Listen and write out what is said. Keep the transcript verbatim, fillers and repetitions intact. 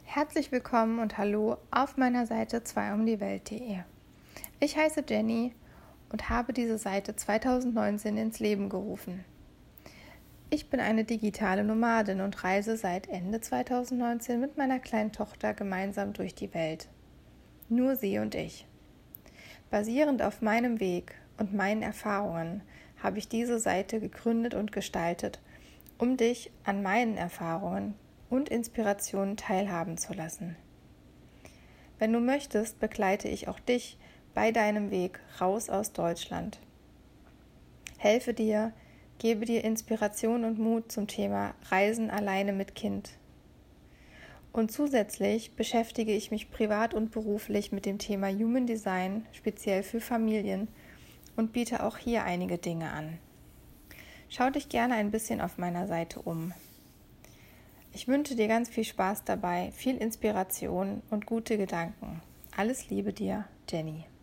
Herzlich willkommen und hallo auf meiner Seite zwei um die Welt punkt de. Ich heiße Jenny und habe diese Seite zweitausendneunzehn ins Leben gerufen. Ich bin eine digitale Nomadin und reise seit Ende zweitausendneunzehn mit meiner kleinen Tochter gemeinsam durch die Welt. Nur sie und ich. Basierend auf meinem Weg und meinen Erfahrungen habe ich diese Seite gegründet und gestaltet, um dich an meinen Erfahrungen und Inspirationen teilhaben zu lassen. Wenn du möchtest, begleite ich auch dich bei deinem Weg raus aus Deutschland. Helfe dir, gebe dir Inspiration und Mut zum Thema Reisen alleine mit Kind. Und zusätzlich beschäftige ich mich privat und beruflich mit dem Thema Human Design, speziell für Familien, und biete auch hier einige Dinge an. Schau dich gerne ein bisschen auf meiner Seite um. Ich wünsche dir ganz viel Spaß dabei, viel Inspiration und gute Gedanken. Alles Liebe dir, Jenny.